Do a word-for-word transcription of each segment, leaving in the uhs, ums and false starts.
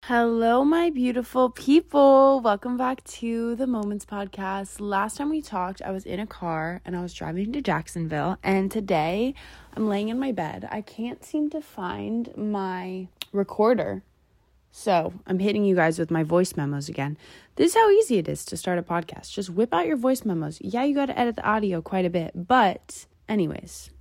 Hello, my beautiful people. Welcome back to the Moments Podcast. Last time we talked, I was in a car and I was driving to Jacksonville. And today I'm laying in my bed. I can't seem to find my recorder. So I'm hitting you guys with my voice memos again. This is how easy it is to start a podcast. Just whip out your voice memos. Yeah, you got to edit the audio quite a bit. But anyways,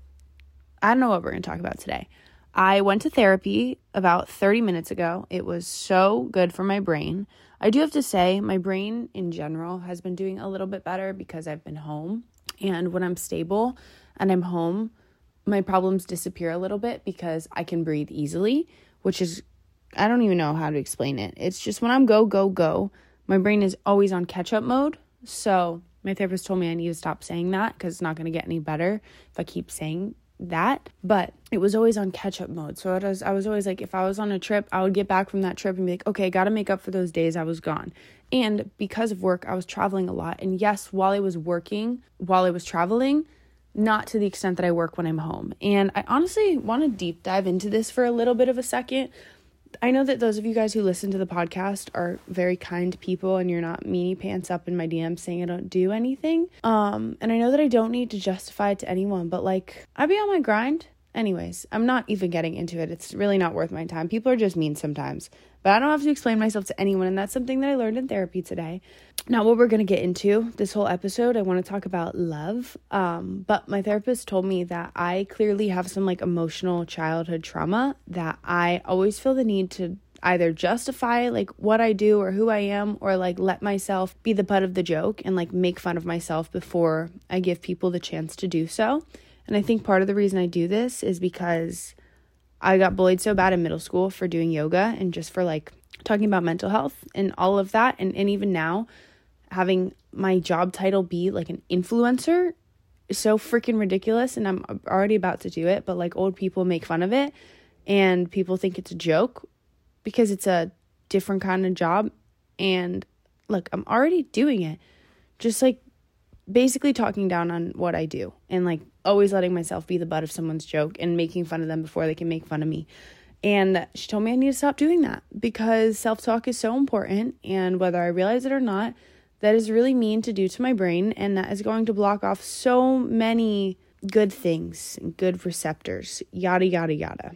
I don't know what we're going to talk about today. I went to therapy about thirty minutes ago. It was so good for my brain. I do have to say my brain in general has been doing a little bit better because I've been home. And when I'm stable and I'm home, my problems disappear a little bit because I can breathe easily, which is, I don't even know how to explain it. It's just when I'm go, go, go, my brain is always on catch-up mode. So my therapist told me I need to stop saying that because it's not going to get any better if I keep saying that, but it was always on catch-up mode. So it was, I was always like, if I was on a trip, I would get back from that trip and be like, okay, got to make up for those days I was gone. And because of work, I was traveling a lot. And yes, while I was working, while I was traveling, not to the extent that I work when I'm home. And I honestly want to deep dive into this for a little bit of a second. I know that those of you guys who listen to the podcast are very kind people and you're not meanie pants up in my D Ms saying I don't do anything. Um, and I know that I don't need to justify it to anyone, but like I be on my grind. Anyways, I'm not even getting into it. It's really not worth my time. People are just mean sometimes, but I don't have to explain myself to anyone. And that's something that I learned in therapy today. Now, what we're going to get into this whole episode, I want to talk about love. Um, but my therapist told me that I clearly have some like emotional childhood trauma that I always feel the need to either justify like what I do or who I am, or like let myself be the butt of the joke and like make fun of myself before I give people the chance to do so. And I think part of the reason I do this is because I got bullied so bad in middle school for doing yoga and just for like talking about mental health and all of that. And, and even now, having my job title be like an influencer is so freaking ridiculous. And I'm already about to do it, but like old people make fun of it and people think it's a joke because it's a different kind of job. And look, I'm already doing it. Just like basically talking down on what I do and like always letting myself be the butt of someone's joke and making fun of them before they can make fun of me. And she told me I need to stop doing that because self-talk is so important. And whether I realize it or not, that is really mean to do to my brain. And that is going to block off so many good things and good receptors, yada, yada, yada.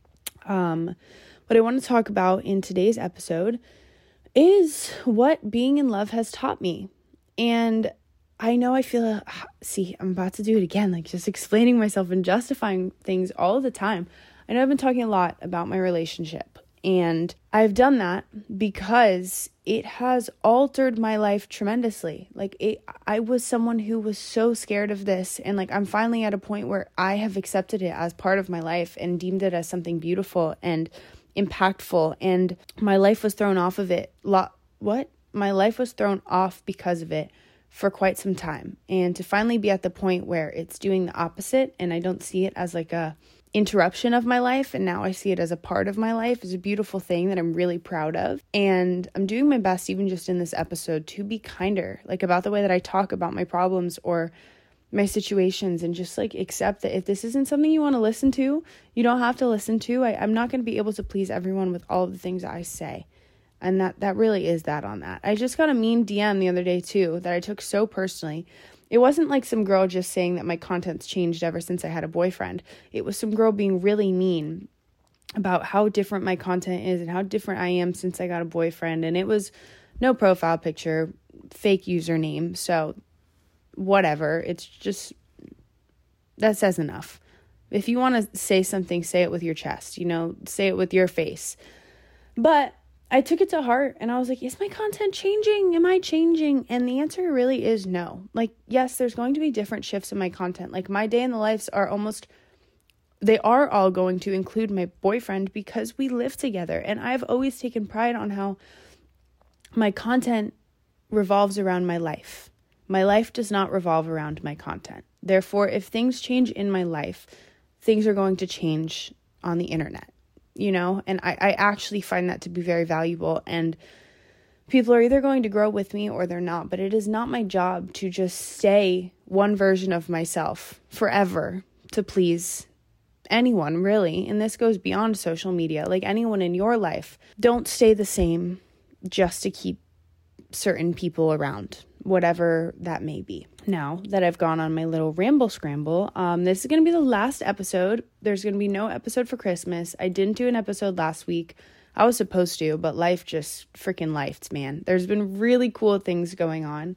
Um, what I want to talk about in today's episode is what being in love has taught me. And I know I feel, see, I'm about to do it again, like just explaining myself and justifying things all the time. I know I've been talking a lot about my relationship, and I've done that because it has altered my life tremendously. Like it, I was someone who was so scared of this, and like I'm finally at a point where I have accepted it as part of my life and deemed it as something beautiful and impactful, and my life was thrown off of it. Lo- what? My life was thrown off because of it for quite some time, and to finally be at the point where it's doing the opposite and I don't see it as like a interruption of my life, and now I see it as a part of my life, is a beautiful thing that I'm really proud of. And I'm doing my best, even just in this episode, to be kinder, like about the way that I talk about my problems or my situations, and just like accept that if this isn't something you want to listen to, you don't have to listen to. I, I'm not going to be able to please everyone with all of the things I say. And that, that really is that on that. I just got a mean D M the other day too that I took so personally. It wasn't like some girl just saying that my content's changed ever since I had a boyfriend. It was some girl being really mean about how different my content is and how different I am since I got a boyfriend. And it was no profile picture, fake username. So whatever. It's just, that says enough. If you want to say something, say it with your chest, you know, say it with your face. But I took it to heart and I was like, is my content changing? Am I changing? And the answer really is no. Like, yes, there's going to be different shifts in my content. Like my day in the lives are almost, they are all going to include my boyfriend because we live together. And I've always taken pride on how my content revolves around my life. My life does not revolve around my content. Therefore, if things change in my life, things are going to change on the internet. You know, and I, I actually find that to be very valuable, and people are either going to grow with me or they're not, but it is not my job to just stay one version of myself forever to please anyone really, and this goes beyond social media, like anyone in your life, don't stay the same just to keep certain people around, whatever that may be. Now that I've gone on my little ramble scramble, um, this is going to be the last episode. There's going to be no episode for Christmas. I didn't do an episode last week. I was supposed to, but life just freaking lifed, man. There's been really cool things going on.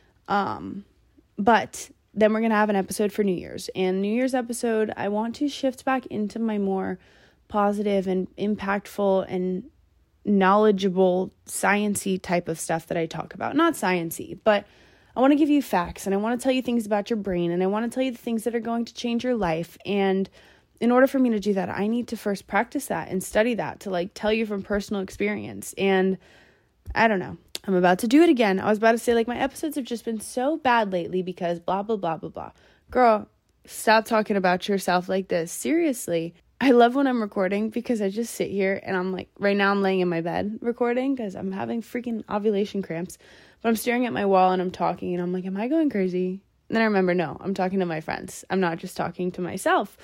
Um, but then we're going to have an episode for New Year's. And New Year's episode, I want to shift back into my more positive and impactful and knowledgeable, science-y type of stuff that I talk about. Not science-y, but I want to give you facts, and I want to tell you things about your brain, and I want to tell you the things that are going to change your life. And in order for me to do that, I need to first practice that and study that to like tell you from personal experience. And I don't know. I'm about to do it again. I was about to say, like, my episodes have just been so bad lately because blah, blah, blah, blah, blah. Girl, stop talking about yourself like this. Seriously. I love when I'm recording because I just sit here and I'm like, right now I'm laying in my bed recording because I'm having freaking ovulation cramps. But I'm staring at my wall and I'm talking and I'm like, am I going crazy? And then I remember, no, I'm talking to my friends. I'm not just talking to myself.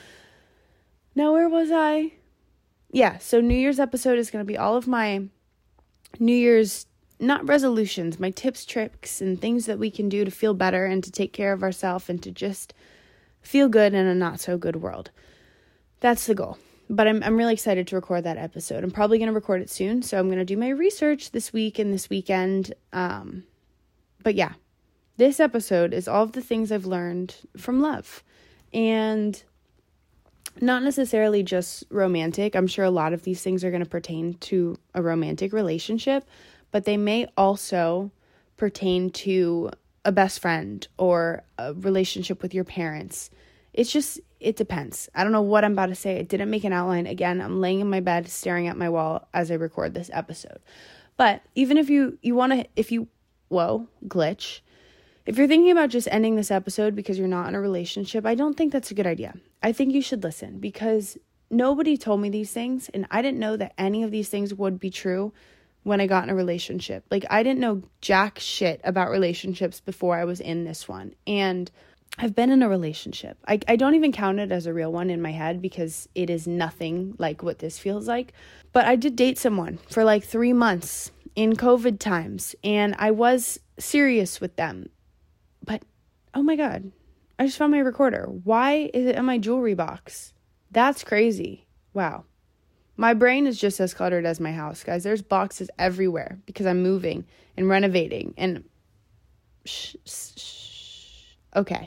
Now, where was I? Yeah, so New Year's episode is going to be all of my New Year's, not resolutions, my tips, tricks, and things that we can do to feel better and to take care of ourselves and to just feel good in a not so good world. That's the goal. But I'm I'm really excited to record that episode. I'm probably going to record it soon, so I'm going to do my research this week and this weekend. Um, but yeah, this episode is all of the things I've learned from love. And not necessarily just romantic. I'm sure a lot of these things are going to pertain to a romantic relationship, but they may also pertain to a best friend or a relationship with your parents. It's just, it depends. I don't know what I'm about to say. I didn't make an outline. Again, I'm laying in my bed staring at my wall as I record this episode. But even if you, you want to, if you, whoa, glitch. If you're thinking about just ending this episode because you're not in a relationship, I don't think that's a good idea. I think you should listen because nobody told me these things and I didn't know that any of these things would be true when I got in a relationship. Like, I didn't know jack shit about relationships before I was in this one. And I've been in a relationship. I, I don't even count it as a real one in my head because it is nothing like what this feels like. But I did date someone for like three months in COVID times. And I was serious with them. But, oh my God, I just found my recorder. Why is it in my jewelry box? That's crazy. Wow. My brain is just as cluttered as my house, guys. There's boxes everywhere because I'm moving and renovating and shh, shh, shh. Okay.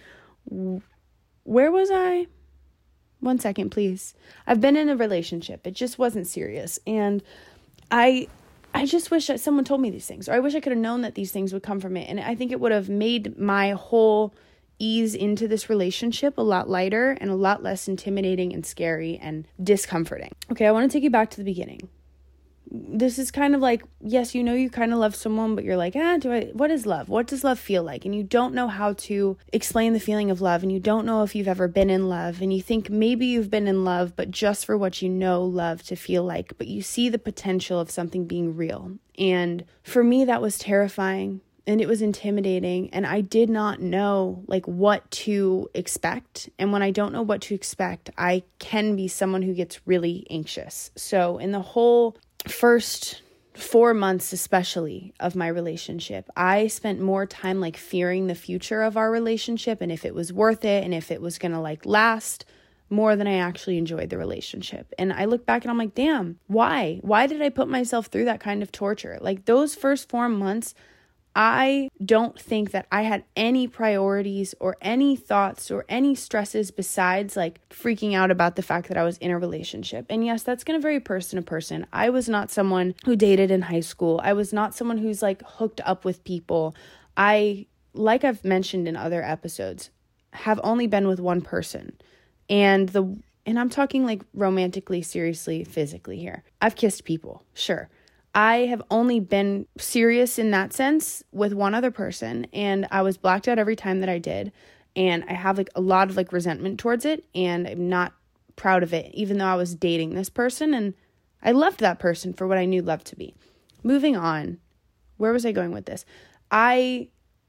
Where was I? One second, please. I've been in a relationship. It just wasn't serious. And I I just wish that someone told me these things, or I wish I could have known that these things would come from it. And I think it would have made my whole ease into this relationship a lot lighter and a lot less intimidating and scary and discomforting. Okay, I want to take you back to the beginning. This is kind of like, yes, you know you kind of love someone, but you're like, ah, do I, what is love? What does love feel like? And you don't know how to explain the feeling of love, and you don't know if you've ever been in love, and you think maybe you've been in love, but just for what you know love to feel like, but you see the potential of something being real. And for me, that was terrifying. And it was intimidating, and I did not know like what to expect. And when I don't know what to expect, I can be someone who gets really anxious. So in the whole first four months, especially of my relationship, I spent more time like fearing the future of our relationship and if it was worth it and if it was going to like last more than I actually enjoyed the relationship. And I look back and I'm like, damn, why? Why did I put myself through that kind of torture? Like those first four months, I don't think that I had any priorities or any thoughts or any stresses besides like freaking out about the fact that I was in a relationship. And yes, that's going to vary person to person. I was not someone who dated in high school. I was not someone who's like hooked up with people. I, like I've mentioned in other episodes, have only been with one person. And the and I'm talking like romantically, seriously, physically here. I've kissed people, sure. I have only been serious in that sense with one other person, and I was blacked out every time that I did, and I have like a lot of like resentment towards it, and I'm not proud of it, even though I was dating this person, and I loved that person for what I knew love to be. Moving on, where was I going with this? I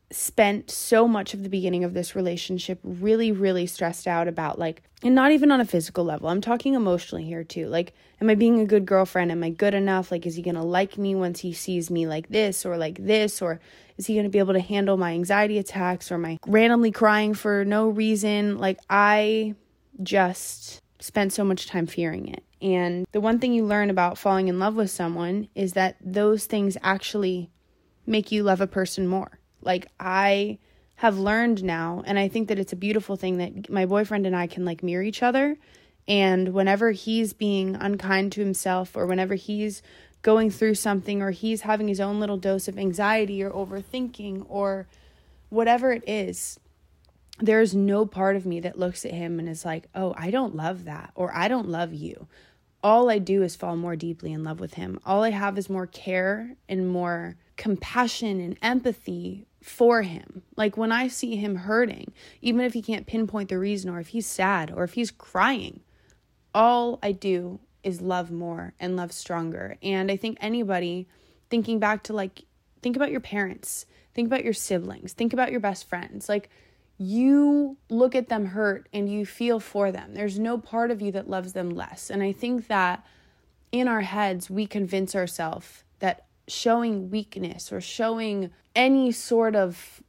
spent so much of the beginning of this relationship really, really stressed out about like, and not even on a physical level. I'm talking emotionally here too. Like, am I being a good girlfriend? Am I good enough? Like, is he going to like me once he sees me like this or like this? Or is he going to be able to handle my anxiety attacks or my randomly crying for no reason? Like, I just spent so much time fearing it. And the one thing you learn about falling in love with someone is that those things actually make you love a person more. Like, I have learned now, and I think that it's a beautiful thing that my boyfriend and I can like mirror each other. And whenever he's being unkind to himself, or whenever he's going through something, or he's having his own little dose of anxiety or overthinking or whatever it is, there's no part of me that looks at him and is like, oh, I don't love that, or I don't love you. All I do is fall more deeply in love with him. All I have is more care and more compassion and empathy for him. Like, when I see him hurting, even if he can't pinpoint the reason, or if he's sad, or if he's crying, all I do is love more and love stronger. And I think anybody thinking back to like, think about your parents, think about your siblings, think about your best friends. Like, you look at them hurt and you feel for them. There's no part of you that loves them less. And I think that in our heads, we convince ourselves that showing weakness or showing any sort of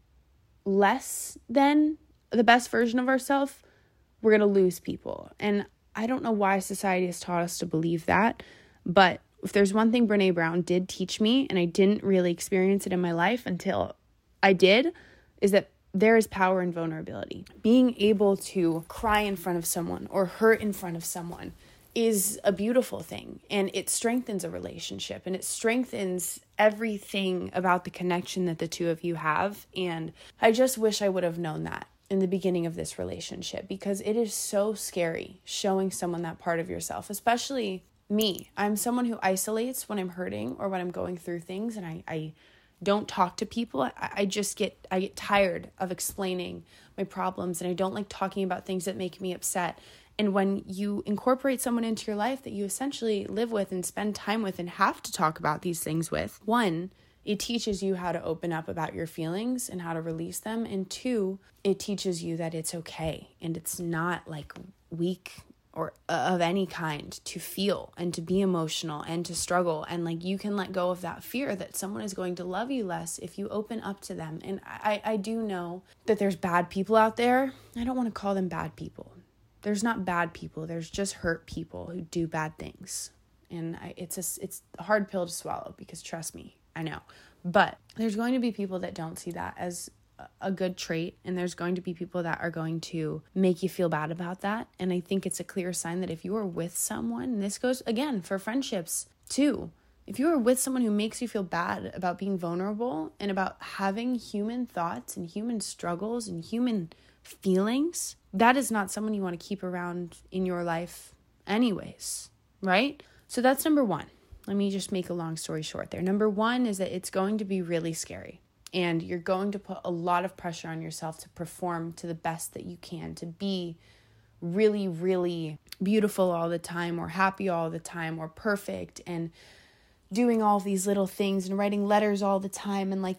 less than the best version of ourselves, we're going to lose people. And I don't know why society has taught us to believe that, but if there's one thing Brené Brown did teach me, and I didn't really experience it in my life until I did, is that there is power in vulnerability. Being able to cry in front of someone or hurt in front of someone is a beautiful thing, and it strengthens a relationship, and it strengthens everything about the connection that the two of you have. And I just wish I would have known that in the beginning of this relationship, because it is so scary showing someone that part of yourself, especially me. I'm someone who isolates when I'm hurting or when I'm going through things, and I, I don't talk to people. I, I just get, I get tired of explaining my problems, and I don't like talking about things that make me upset. And when you incorporate someone into your life that you essentially live with and spend time with and have to talk about these things with, one, it teaches you how to open up about your feelings and how to release them. And two, it teaches you that it's okay and it's not like weak or of any kind to feel and to be emotional and to struggle. And like, you can let go of that fear that someone is going to love you less if you open up to them. And I, I do know that there's bad people out there. I don't want to call them bad people. There's not bad people. There's just hurt people who do bad things. And I, it's a, it's a hard pill to swallow, because trust me, I know. But there's going to be people that don't see that as a good trait. And there's going to be people that are going to make you feel bad about that. And I think it's a clear sign that if you are with someone, and this goes again for friendships too, if you are with someone who makes you feel bad about being vulnerable and about having human thoughts and human struggles and human feelings, that is not someone you want to keep around in your life anyways, right? So that's number one. Let me just make a long story short there. Number one is that it's going to be really scary, and you're going to put a lot of pressure on yourself to perform to the best that you can, to be really, really beautiful all the time, or happy all the time, or perfect, and doing all these little things and writing letters all the time. And like,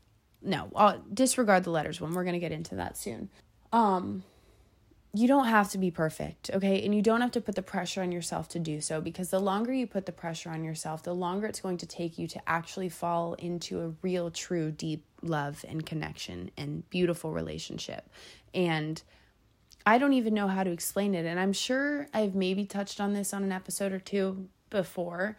no, I'll disregard the letters one. We're going to get into that soon. Um, you don't have to be perfect, okay? And you don't have to put the pressure on yourself to do so, because the longer you put the pressure on yourself, the longer it's going to take you to actually fall into a real, true, deep love and connection and beautiful relationship. And I don't even know how to explain it. And I'm sure I've maybe touched on this on an episode or two before.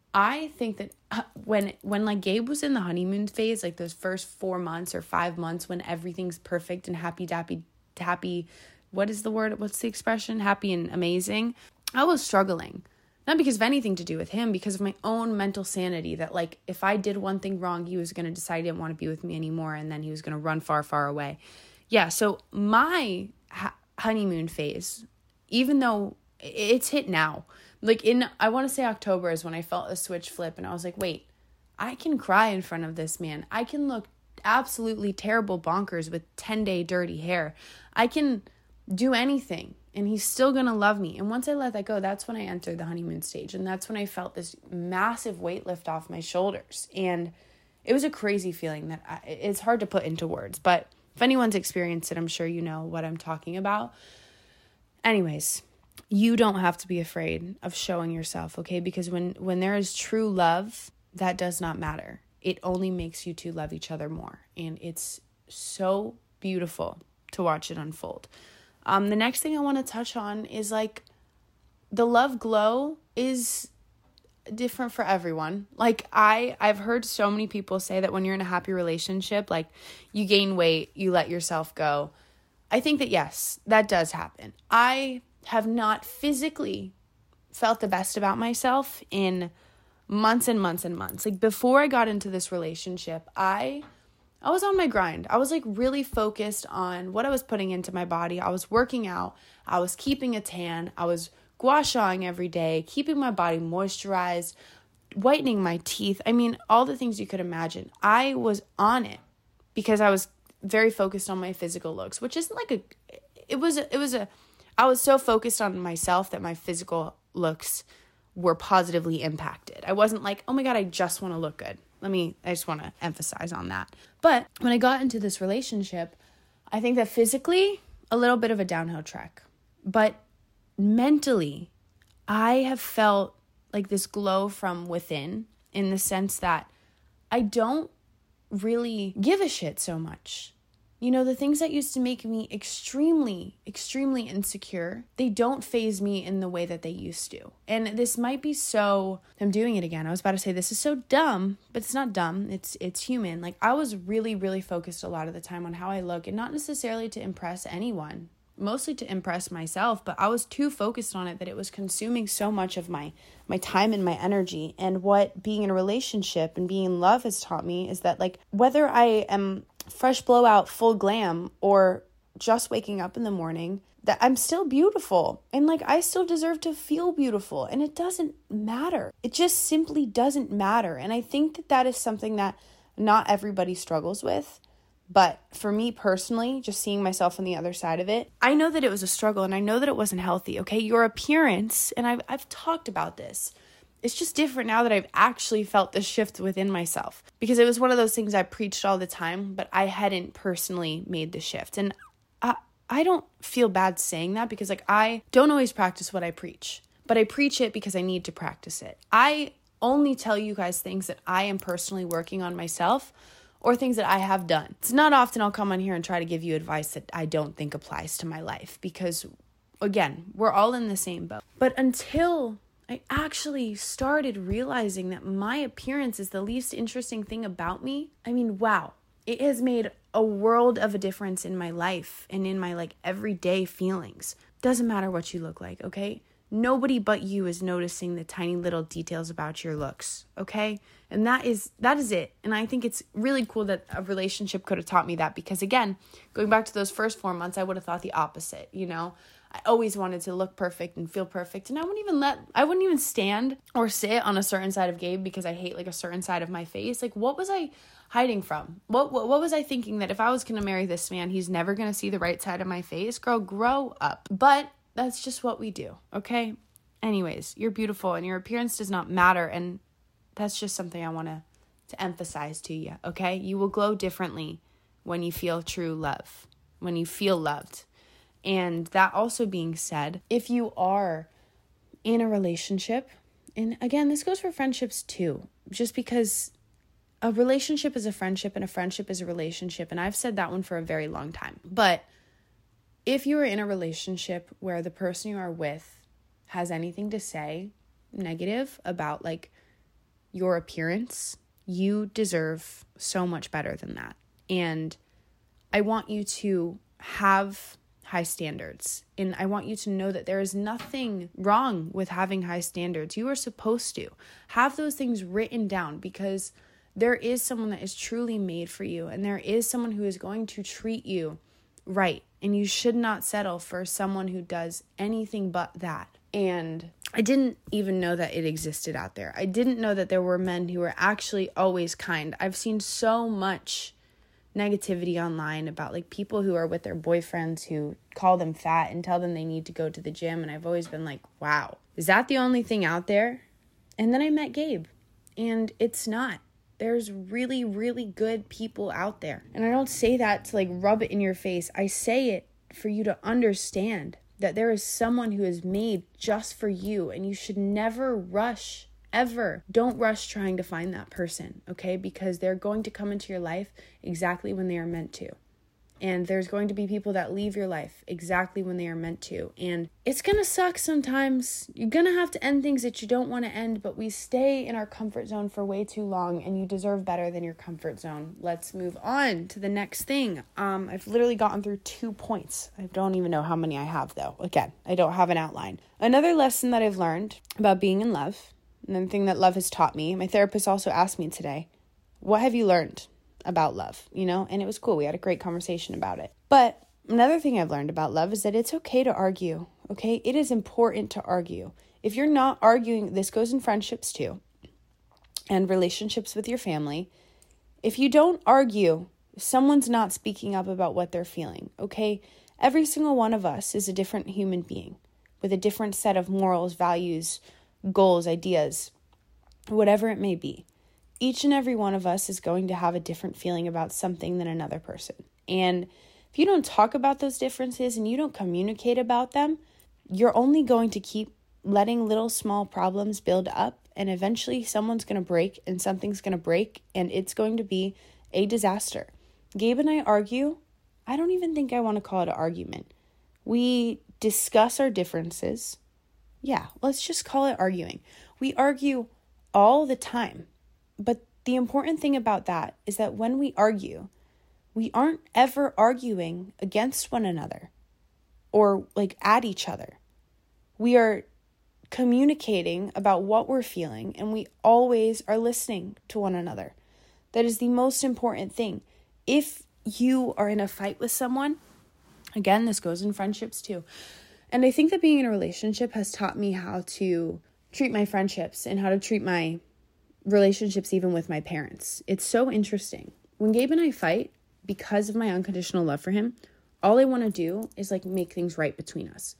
I think that when, when like Gabe was in the honeymoon phase, like those first four months or five months when everything's perfect and happy, dappy, happy, what is the word? What's the expression? Happy and amazing. I was struggling, not because of anything to do with him, because of my own mental sanity, that like, if I did one thing wrong, he was going to decide he didn't want to be with me anymore. And then he was going to run far, far away. Yeah. So my ha- honeymoon phase, even though it's hit now, like in, I want to say October is when I felt a switch flip, and I was like, wait, I can cry in front of this man. I can look absolutely terrible bonkers with ten day dirty hair. I can do anything and he's still going to love me. And once I let that go, that's when I entered the honeymoon stage. And that's when I felt this massive weight lift off my shoulders. And it was a crazy feeling that I, it's hard to put into words, but if anyone's experienced it, I'm sure you know what I'm talking about. Anyways, you don't have to be afraid of showing yourself, okay? Because when, when there is true love, that does not matter. It only makes you two love each other more. And it's so beautiful to watch it unfold. Um, the next thing I want to touch on is like the love glow is different for everyone. Like I, I've heard so many people say that when you're in a happy relationship, like you gain weight, you let yourself go. I think that yes, that does happen. I have not physically felt the best about myself in months and months and months. Like before I got into this relationship, I I was on my grind. I was like really focused on what I was putting into my body. I was working out. I was keeping a tan. I was gua shaing every day, keeping my body moisturized, whitening my teeth. I mean, all the things you could imagine. I was on it because I was very focused on my physical looks, which isn't like a, it was, a, it was a, I was so focused on myself that my physical looks were positively impacted. I wasn't like, oh my God, I just want to look good. Let me, I just want to emphasize on that. But when I got into this relationship, I think that physically, a little bit of a downhill trek. But mentally, I have felt like this glow from within in the sense that I don't really give a shit so much. You know, the things that used to make me extremely, extremely insecure, they don't faze me in the way that they used to. And this might be so, I'm doing it again. I was about to say this is so dumb, but it's not dumb. It's it's human. Like I was really, really focused a lot of the time on how I look and not necessarily to impress anyone, mostly to impress myself, but I was too focused on it that it was consuming so much of my my time and my energy. And what being in a relationship and being in love has taught me is that like whether I am fresh blowout, full glam, or just waking up in the morning, that I'm still beautiful. And like, I still deserve to feel beautiful. And it doesn't matter. It just simply doesn't matter. And I think that that is something that not everybody struggles with. But for me personally, just seeing myself on the other side of it, I know that it was a struggle and I know that it wasn't healthy. Okay. Your appearance, and I've, I've talked about this. It's just different now that I've actually felt the shift within myself, because it was one of those things I preached all the time, but I hadn't personally made the shift. And I, I don't feel bad saying that because like I don't always practice what I preach, but I preach it because I need to practice it. I only tell you guys things that I am personally working on myself or things that I have done. It's not often I'll come on here and try to give you advice that I don't think applies to my life because, again, we're all in the same boat. But until I actually started realizing that my appearance is the least interesting thing about me, I mean, wow, it has made a world of a difference in my life and in my like everyday feelings. Doesn't matter what you look like, okay? Nobody but you is noticing the tiny little details about your looks, okay? And that is that is it. And I think it's really cool that a relationship could have taught me that because, again, going back to those first four months, I would have thought the opposite, you know? I always wanted to look perfect and feel perfect. And I wouldn't even let, I wouldn't even stand or sit on a certain side of Gabe because I hate like a certain side of my face. Like, what was I hiding from? What, what, what was I thinking that if I was going to marry this man, he's never going to see the right side of my face? Girl, grow up. But that's just what we do, okay? Anyways, you're beautiful and your appearance does not matter. And that's just something I want to, to emphasize to you, okay? You will glow differently when you feel true love, when you feel loved. And that also being said, if you are in a relationship, and again, this goes for friendships too, just because a relationship is a friendship and a friendship is a relationship. And I've said that one for a very long time. But if you are in a relationship where the person you are with has anything to say negative about like your appearance, you deserve so much better than that. And I want you to have high standards. And I want you to know that there is nothing wrong with having high standards. You are supposed to have those things written down because there is someone that is truly made for you. And there is someone who is going to treat you right. And you should not settle for someone who does anything but that. And I didn't even know that it existed out there. I didn't know that there were men who were actually always kind. I've seen so much negativity online about like people who are with their boyfriends who call them fat and tell them they need to go to the gym. And I've always been like, wow, is that the only thing out there? And then I met Gabe and it's not. There's really, really good people out there. And I don't say that to like rub it in your face. I say it for you to understand that there is someone who is made just for you, and you should never rush, ever. Don't rush trying to find that person, okay? Because they're going to come into your life exactly when they are meant to. And there's going to be people that leave your life exactly when they are meant to. And it's going to suck sometimes. You're going to have to end things that you don't want to end, but we stay in our comfort zone for way too long, and you deserve better than your comfort zone. Let's move on to the next thing. Um, I've literally gotten through two points. I don't even know how many I have, though. Again, I don't have an outline. Another lesson that I've learned about being in love, another thing that love has taught me, my therapist also asked me today, what have you learned about love, you know? And it was cool. We had a great conversation about it. But another thing I've learned about love is that it's okay to argue, okay? It is important to argue. If you're not arguing, this goes in friendships too, and relationships with your family. If you don't argue, someone's not speaking up about what they're feeling, okay? Every single one of us is a different human being with a different set of morals, values, goals, ideas, whatever it may be. Each and every one of us is going to have a different feeling about something than another person. And if you don't talk about those differences and you don't communicate about them, you're only going to keep letting little small problems build up, and eventually someone's going to break and something's going to break, and it's going to be a disaster. Gabe and I argue. I don't even think I want to call it an argument. We discuss our differences. Yeah, let's just call it arguing. We argue all the time. But the important thing about that is that when we argue, we aren't ever arguing against one another or like at each other. We are communicating about what we're feeling, and we always are listening to one another. That is the most important thing. If you are in a fight with someone, again, this goes in friendships too. And I think that being in a relationship has taught me how to treat my friendships and how to treat my relationships even with my parents. It's so interesting. When Gabe and I fight, because of my unconditional love for him, all I want to do is like make things right between us.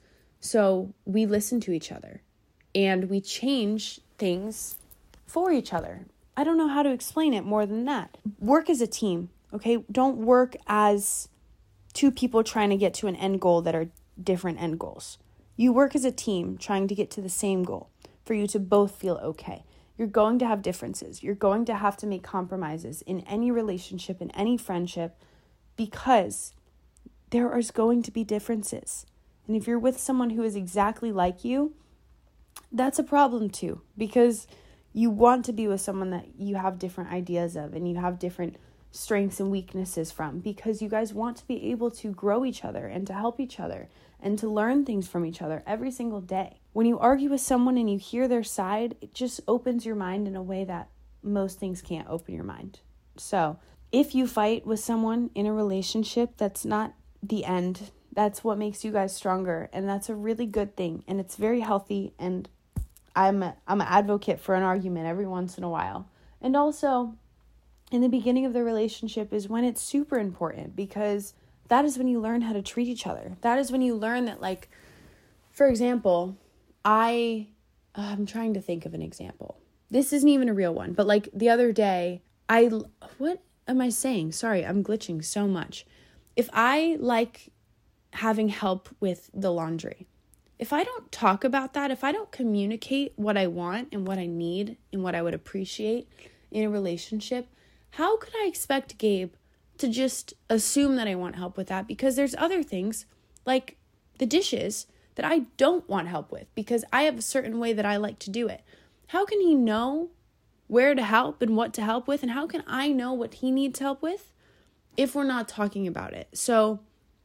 So we listen to each other and we change things for each other. I don't know how to explain it more than that. Work as a team, okay? Don't work as two people trying to get to an end goal that are different end goals. You work as a team trying to get to the same goal for you to both feel okay. You're going to have differences. You're going to have to make compromises in any relationship, in any friendship, because there is going to be differences. And if you're with someone who is exactly like you, that's a problem too, because you want to be with someone that you have different ideas of and you have different strengths and weaknesses from, because you guys want to be able to grow each other and to help each other and to learn things from each other every single day. When you argue with someone and you hear their side, it just opens your mind in a way that most things can't open your mind. So if you fight with someone in a relationship, that's not the end. That's what makes you guys stronger. And that's a really good thing. And it's very healthy. And I'm a, I'm an advocate for an argument every once in a while. And also, in the beginning of the relationship is when it's super important, because that is when you learn how to treat each other. That is when you learn that, like, for example, I, uh, I'm trying to think of an example. This isn't even a real one, but like the other day, I, what am I saying? Sorry, I'm glitching so much. If I like having help with the laundry, if I don't talk about that, if I don't communicate what I want and what I need and what I would appreciate in a relationship, how could I expect Gabe to just assume that I want help with that? Because there's other things like the dishes that I don't want help with because I have a certain way that I like to do it. How can he know where to help and what to help with? And how can I know what he needs help with if we're not talking about it? So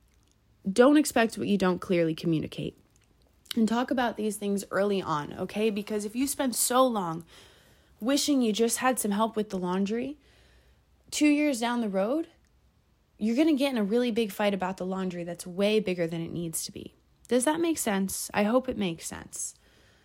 don't expect what you don't clearly communicate. And talk about these things early on, okay? Because if you spend so long wishing you just had some help with the laundry, two years down the road, you're going to get in a really big fight about the laundry that's way bigger than it needs to be. Does that make sense? I hope it makes sense.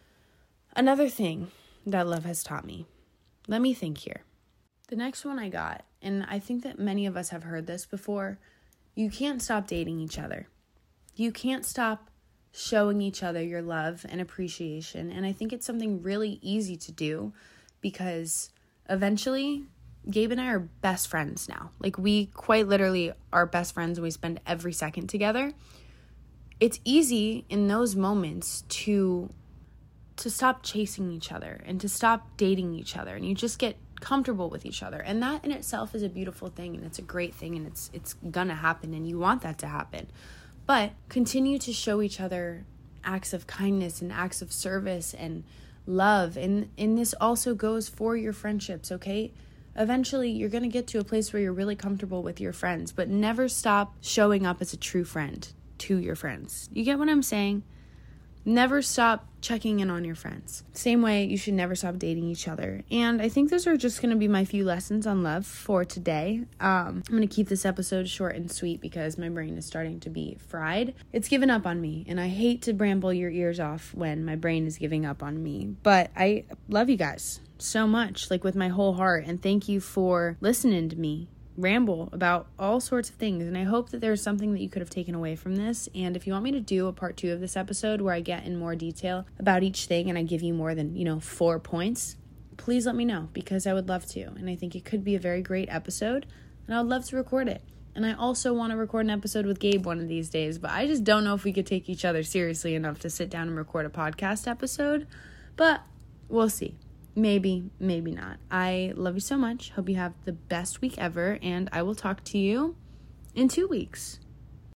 Another thing that love has taught me. Let me think here. The next one I got, and I think that many of us have heard this before, you can't stop dating each other. You can't stop showing each other your love and appreciation. And I think it's something really easy to do because eventually Gabe and I are best friends now. Like, we quite literally are best friends and we spend every second together. It's easy in those moments to to stop chasing each other and to stop dating each other, and you just get comfortable with each other. And that in itself is a beautiful thing, and it's a great thing, and it's it's gonna happen, and you want that to happen. But continue to show each other acts of kindness and acts of service and love. And, and this also goes for your friendships, okay? Eventually, you're going to get to a place where you're really comfortable with your friends, but never stop showing up as a true friend to your friends. You get what I'm saying? Never stop checking in on your friends. Same way, you should never stop dating each other. And I think those are just going to be my few lessons on love for today. Um, I'm going to keep this episode short and sweet because my brain is starting to be fried. It's given up on me, and I hate to bramble your ears off when my brain is giving up on me. But I love you guys so much, like with my whole heart. And thank you for listening to me ramble about all sorts of things, and I hope that there's something that you could have taken away from this. And if you want me to do a part two of this episode where I get in more detail about each thing and I give you more than, you know, four points, please let me know, because I would love to, and I think it could be a very great episode, and I would love to record it. And I also want to record an episode with Gabe one of these days, but I just don't know if we could take each other seriously enough to sit down and record a podcast episode, but we'll see. Maybe, maybe not. I love you so much. Hope you have the best week ever, and I will talk to you in two weeks.